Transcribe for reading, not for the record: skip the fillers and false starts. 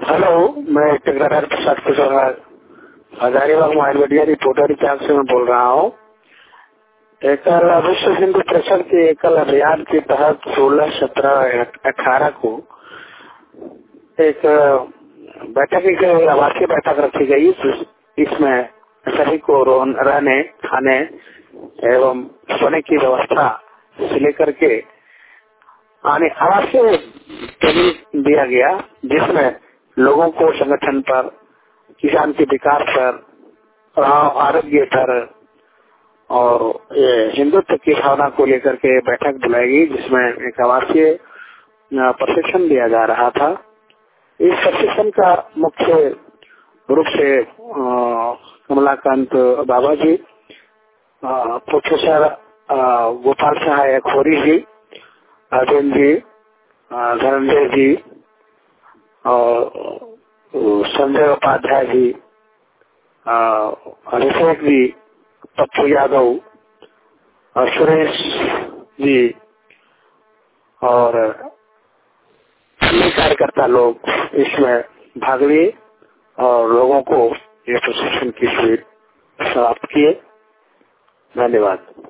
Hello, मैं Tikrar Prasad Kushwaha Hazaribagh mobile reporter camp से मैं बोल रहा हूँ। एकल विश्व हिंदू परिषद के एकल अभियान के तहत 16, 17, 18 को एक बैठक, एक आवासीय बैठक रखी गई। इसमें सभी को रहने, खाने एवं सोने की व्यवस्था से लेकर के आवासीय ट्रेनिंग दिया गया, जिसमें लोगों को संगठन पर, किसान के विकास पर, आरोग्य पर और हिंदुत्व की भावना को लेकर के बैठक बुलाई गई, जिसमें एक आवासीय प्रशिक्षण दिया जा रहा था। इस प्रशिक्षण का मुख्य रूप से कमलाकांत बाबा जी, प्रोफेसर गोपाल सहाय खोरी जी, अर्जुन जी, धनंजय जी और संजय उपाध्याय जी, अभिषेक जी, पप्पू यादव और सुरेश जी और अन्य कार्यकर्ता लोग इसमें भाग लिए और लोगों को ये प्रशिक्षण की सुविधा प्राप्त किए। धन्यवाद।